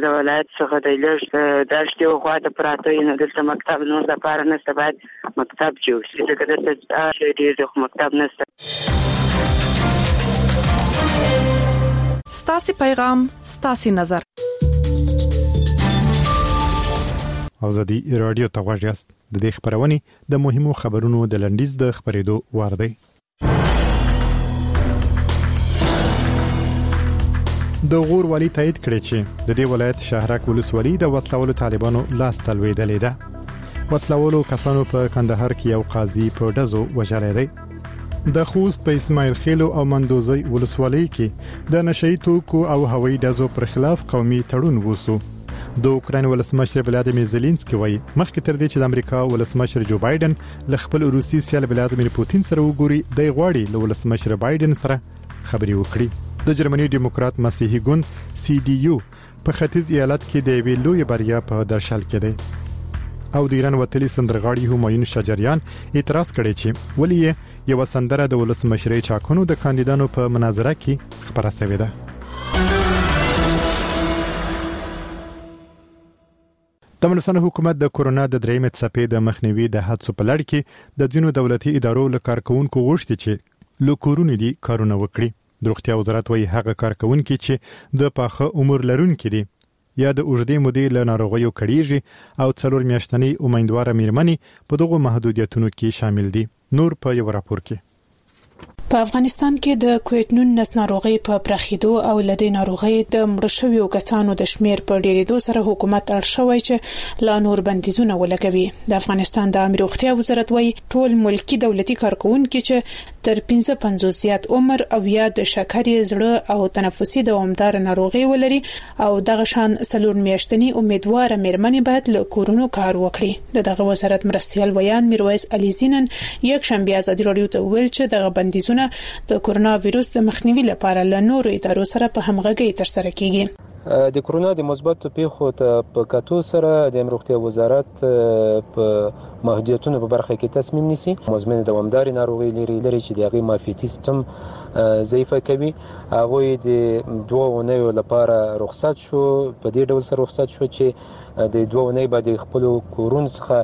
د ولایت څخه د لږ داشتي او خواته پراته نه دلته مکتب نور د پاره نشته، باید مکتب جوړ شي. ځکه دلته ډېر د مکتب نشته. ستاسي پیغام ستاسي نظر. ازادي رادیو ته غوږ یاست. د دې خبرونه د مهمو خبرونو د لنډیز د خبرېدو وار دی. د غور والی تایید کړی چې د دې ولایت شهرک ولسوالي د وسلوالو طالبانو لاس تلویدلې ده. وسلوالو کسانو په کندهار کې یو قاضي په ډزو وژلی دی. د خوست په اسماعیل خیلو او مندوزي ولسوالۍ کې د نشئی توکو او هوایي ډزو پر خلاف قومي تړون وسو. د اوکراین ولسمشر ولادیمیر زيلنسکي وایي مخکې تر دې چې د امریکا ولسمشر جو بایدن له خپل روسي سیال ولادیمیر پوتین سره وګوري، د غواړي له ولسمشر بایدن سره خبري وکړي. د جرمني دیموکرات مسیحي ګوند CDU په ختیځ ایالت کې د ویلو لوی بریا په درشل کې دی. او د ایران وتلی سندرغاړي همایون شجریان اعتراض کړی چې ولې یو سندره د ولسمشرۍ چاکنو د کاندیدانو په مناظره کې خبره شوې ده. د افغانستان حکومت د کورونا د درېمې څپې د مخنیوي د هڅو په لړ کې د ځینو دولتي ادارو له کارکونکو غوښتي چې له کورونو دي کارونه وکړي. د روغتیا وزارت وايي هغه کارکونکي چې د پاخه عمر لرونکي دي یا د اوږدې مودې له ناروغیو کړيږي او 4 میاشتنۍ امیدواره میرمنې په دغه محدودیتونو کې شامل دي. نور په یو راپور کې. په افغانستان کې د کووډ-19 ناروغي په پراخېدو او لدې ناروغي د مړ شویو کسانو د شمیر په ډېرېدو سره حکومت اړ شوی چې لا نور بندیزونه ولګوي. د افغانستان د عامه روغتیا وزارت وايي ټول ملکی دولتي کارکونکي چې تر 55 زیات عمر او یا د شکرې، زړه او تنفسي دوامدار ناروغي ولري او دغه شان 4 میاشتنی امیدواره میرمنې باید له کورونو کار وکړي. دغه وزارت مرستیال ویان میرویس علي زینن یک شنبه ازادي رادیو ته ویل چې دغه بندیزونه د کورونا وایروس د مخنیوي لپاره له نورو ادارو سره په همغږي ترسره کیږي. د کورونا د مثبت پیښو ته په کتو سره د روغتیا وزارت په محدودیتونو په برخه کې تصمیم نیسي. مزمن دوامدار ناروغي لري چې د هغې معافیتي سیستم ضعیفه کوي. هغه د 2 اونیو لپاره رخصت شو، په دې ډول سره رخصت شو چې د 2 اونۍ بعد خپل کورون څخه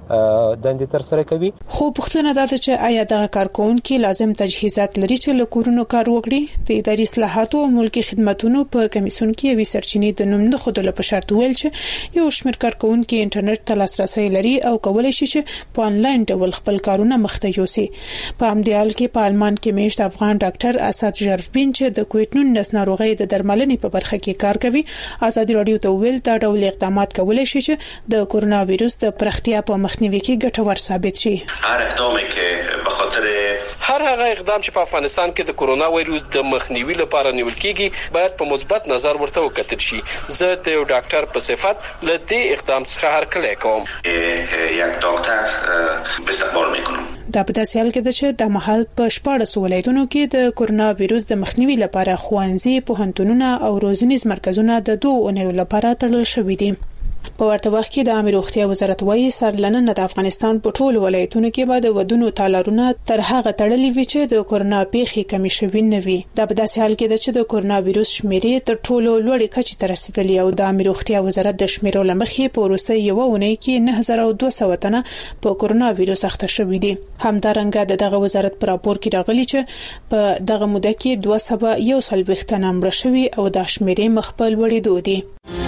دندې تر سره کوي. خو پوښتنه ده چې آیا دغه کارکونکي لازم تجهیزات لري چې له کورونو کار وکړي؟ د اداري اصلاحاتو او ملکي خدماتو په کمیسیون کې وی سرچینې د نوم نه خودله په شرط ویل چې یو شمېر کارکونکي انټرنیټ ته لاسرسي لري او کولای شي چې په انلاین ډول خپل کارونه مخته یوسي. په همدې حال کې په آلمان کې میشت افغان ډاکټر اسد ژرفبین چې د کووډ-19 ناروغي د درملنې په برخه کې کار کوي ازادي رادیو ته ویل دا ډول اقدامات کولای شي چې د کورونا وایروس د پرختیا په مخنیوي کې ګټور ثابت شي. هر اقدام چې به خاطر هر هغه اقدام چې په افغانستان کې د کورونا وایروس د مخنیوي لپاره نیول کیږي باید په مثبت نظر ورته وکتل شي. زه د یو ډاکټر په صفت له دې اقدام څخه هرکلی کوم. یک ډاکټر استقبال میکنم. دا په داسې حال کې ده چې د محل په 14 ولایتونو کې د کورونا وایروس د مخنیوي لپاره ښوونځي، پوهنتونونه او روزنیز مرکزونه د 2 اونیو لپاره تړل شوي دي. په ورته وخت کې د عامه روغتیا وزارت وايي سرلننه د افغانستان په ټولو ولایتونو کې به د ودونو تالارونه تر هغه تړلې وي چې د کورونا پیښې کمی شوي نه وي. دا په داسې حال کې ده چې د کورونا وایروس شمیرې تر ټولو لوړې کچې ته رسیدلې او د عامه روغتیا وزارت د شمیرو لمخې په وروستۍ یو اونۍ کې 9200 تنه په کورونا وایروس اخته شوي دي. همدارنګه دغه وزارت پر راپور کې راغلي چې په دغه موده کې 241 تنه مړه شوي او د شمیرې مخ په لوړېدو دي.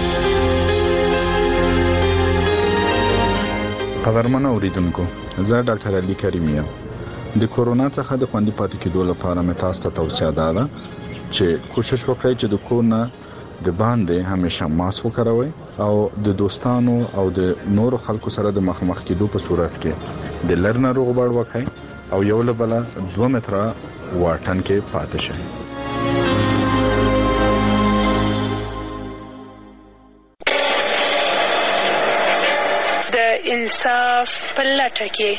قدرمن اوریدونکو، زه ډاکټر علي کریم یم. د کورونا څخه د خوندي پاتې کېدو لپاره مې تاسو ته توصیه ده چې کوشش وکړئ چې د کورونه د باندې همیشه ماسک وکاروئ او د دوستانو او د نورو خلکو سره د مخامخ کېدو په صورت کې د لر ناروغ بار وکړئ او یو له بل 2 متره واټن کې پاتې شئ. انصاف په لټه کې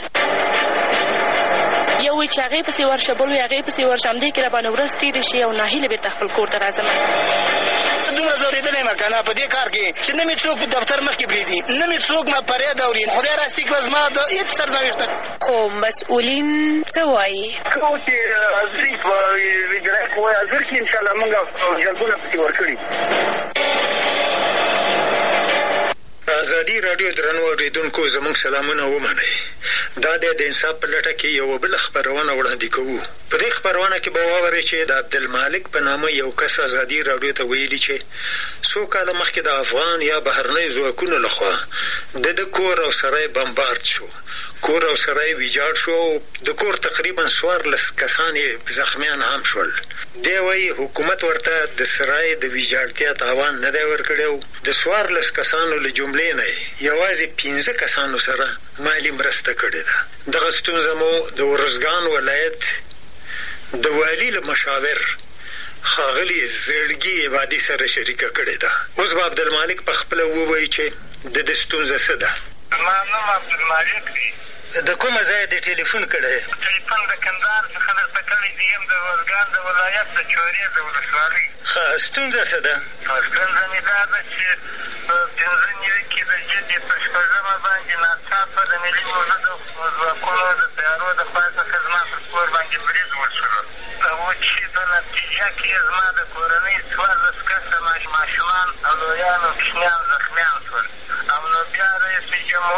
یو چې هغه په ورشه بل هغه په ورشه هم دې کې باندې ورځ تیر شي او ناهیله به تخپل کور ته راځم. دومره زوریدلې مکنه په دې کار کې چې نه می څوک دفتر مخ کې بریدي، نه می څوک ما پرې داوري. خدای راستي کوم ما د هیڅ سرنوشت خو مسؤلین څه وایي کوټه ظریف ویګره کوه ځکه ان شاء الله موږ جلبونه پتی ورکړي. ازادي راډیو درنو اورېدونکو زموږ سلامونه ومنئ. دا د انصاف په لټه کې یوه بله خپرونه وړاندې کوو. په دې خپرونه کې به واورئ چې د عبدالمالک په نامه یو کس ازادي راډیو ته ویلي چې څو کاله مخکې د افغان یا بهرنیو ځواکونو لخوا د کور او سرای بمبارد شو. کور او سرای ویجاړ شو او د کور تقریبا 14 کسان یې زخمیان هم شول. دی وایي حکومت ورته د سرای د ویجاړتیا تاوان نه دی ورکړی او د 14 کسانو له جملې نه یوازې 15 کسانو سره مالي مرسته کړې ده. دغه ستونزه مو د ارزګان ولایت د والي له مشاور ښاغلي زړګي عبادي سره شریکه کړې ده. اوس به عبدالمالک په خپله ووایي چې د دې ستونزه څه ده. زما نوم عبدالمالک دی. د کومه ځایه دې ټلیفون کړی؟ ټلیفون د کندهار څخه درته کړی دی یم، د ارزګان د ولایت د چورې د ولسوالۍ. ښه، ستونزه څه ده؟ ستونزه مې دا ده چې په 15 نوي کې د ژبې په 6مه باندې ناڅاپه د ملي موجودو ځواکونو د تیارو د خوا څخه زما پر کور باندې برید وشو، او چې په نتیجه کې زما د کورنۍ 14 کسه ماشومان او لویان او کوچنیان زخمیان شول. او نو بیا ریاست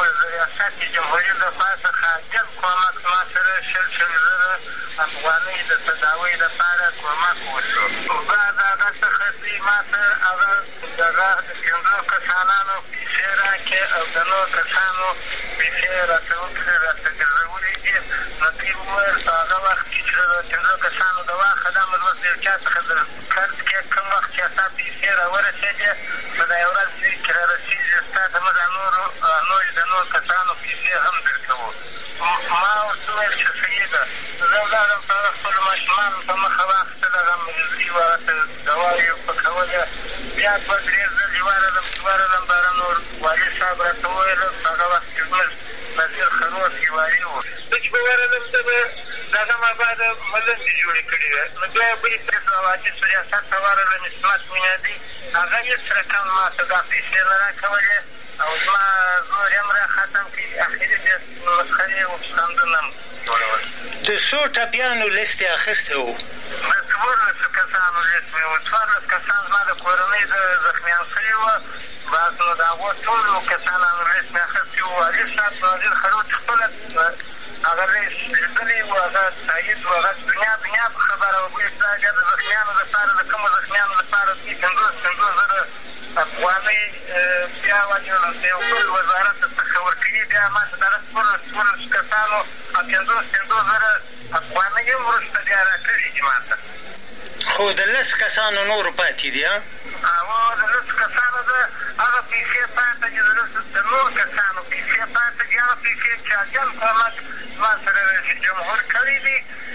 جمهوري د خوا څخه عاجل کومک ما سره 20,000 افغانۍ د تداوۍ لپاره کومک وشو. بعد هغه څخه دوی ما ته هغه دغه د 5 کسانانو پیسې راکړې او د نورو کسانو پیسې راته وکړې، راته ګرځولې دي. نو دوی وویل په هغه وخت کې چې د 5 کسانو د واخه دا مزوس د یو چا څخه د قرض کې کوم وخت چې ستا پیسې را ورسېدې په دا یو ورځ کې را رسېږي ستا ته موږ د نورو کسانو پیسې هم درکوو. ما ورته وویل چې صحیح ده. زه ولاړم په هغه خپلو ماشومانو په مخه واخیستل، هغه مریضي وه، هغه دوا یې پکولې. بیا 2-3 ځلې ورغلم باره نور والي صاحب راته وویل. هغه وخت کې زموږ نظیر خروس کې والي و. زه چې به ورغلم ده به د هغه مابعده ملنډې جوړې کړې وې. نو بیا یې بلې طرف د حوادثو ریاست ته ورغلم، عصمت میادي. هغه هېڅ رقم ما ته دا پیسې نه راکولې او زما زور هم را ختم کړي. اخري د مسخرې او پسندونه هم جوړول. د څو ټپیانو لیست یې اخیستی و؟ د 14 کسانو لیست مې و. 14 کسان زما د کورنۍ د زخمیان شوي وه. بعض نو د هغو ټولو کسانو لیست مې اخیستی و. والي صاحب نظیر خروج خپله هغه لیست لیدلی و، هغه تایید و، هغه دنیا په خبره و. بلې بیا د زخمیانو لپاره د کومو زخمیانو لپاره دوی 50,000 افغانۍ بیا ونیولم. د یو بل وزارت څخه ورکوي. بیا ما ته دغه 14 کسانو او 50,000 افغانۍ هم وروسته بیا را کړي دي ما ته. خو د 10 کسانو نور پاتې دي؟ او د 10 کسانو ده هغه پیسې پاتې دي، د نورو کسانو پیسې پاتې دي. هغه پیسې چې عجل کومک ما سره رئیس جمهور کړي دي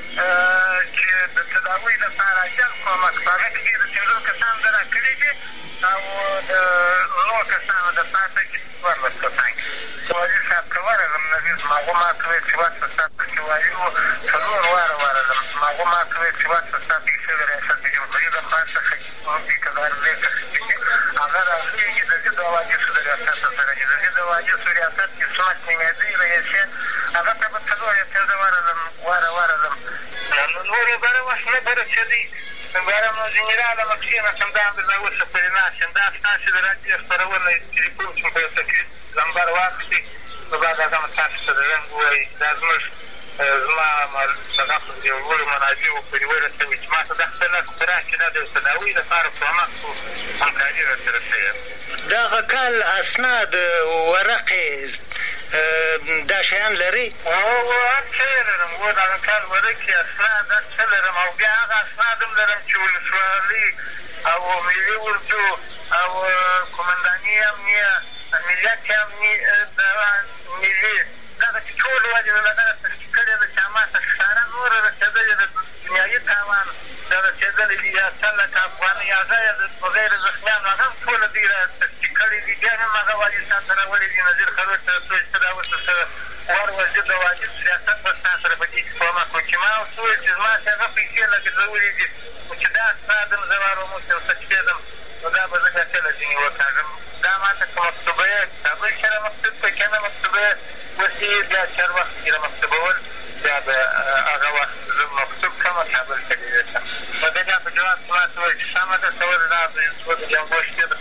چې د تداوۍ لپاره عجل کومک په هغه کې د 15 کسانو ده را کړي دي او د نورو کسانو د پاتې دي 14 کسان. والي صاحب ته ورغلم، نظیر ماغو ما ته ویل چې واسطه ستا پسې والي و. 4 واره ورغلم. ماغو ما ته ویل چې واسطه ستا پیسې د ریاست جمهوري د خوا څخه دي که دارځای څخه هغه راغلېږي د دې د حوادثو د ریاست سره دي. د دې د حوادثو ریاست کې عصمت میادي رئیس یې هغه ته به 4 یا 5 ورغلم. نو نور یې بره وخت نه برسېدی. بیا نو ځینې راغلم کښېناستم. دا هم درنه اوسه پرې ناست یم. دا ستاسې د راډیو خپرونه ټلیفون چې په یو تکلیف لمبر واخېستې نو بعد هغه مو تاسو ته د رنګ ووایي. دا زما دغه په یو لوړو منابعو پورې ورسوي چې ما ته دا خپله قرا چې دا د تداوۍ لپاره کومک و همکاري راسره شوې. دغه کال اسناد ورقې دا شیان لري؟ هر څه یې لرم. دغه کال ورقې اسناد هر څه لرم او بیا هغه اسناد هم لرم چې ولسوالي او ملي اردو او قومنداني امنیه ملیت ملي دغه چې ټول وجې له دغه تصدیق کړې ده چې ما ته ښکاره نوره رسېدلې د دنیایي تاوان دا رسېدلې دي 100,000 افغانۍ. هغه یې د غیر زخمیانو هغه هم ټوله دوی را تصدیق کړې دي. بیا هم هغه والي صاحب ته راولې دي نظیر خروج ته څو چې ته دا اوس ورځې د واجب سیاست به ستا سره په دې کښې کومک وکړي. ما ورته وویل چې زما چې هغه پیسې لګېدلولې دي چې دا اسناد هم زه واروموس یو څه کېدم نو دا به زه بیا کله ځینې وکاږم. دا ما ته که مکتوبه یې کابل کې را مکتوب کړه که نه مکتوبه یې اوسې بیا چر وخت کې را مکتوبول بیا به هغه وخت زه مکتوب کړم کابل ته لیږلی شم. نو بیا په جواب کې ما ته وویل چې سمه ده ته ولې دا د جنګو شپې د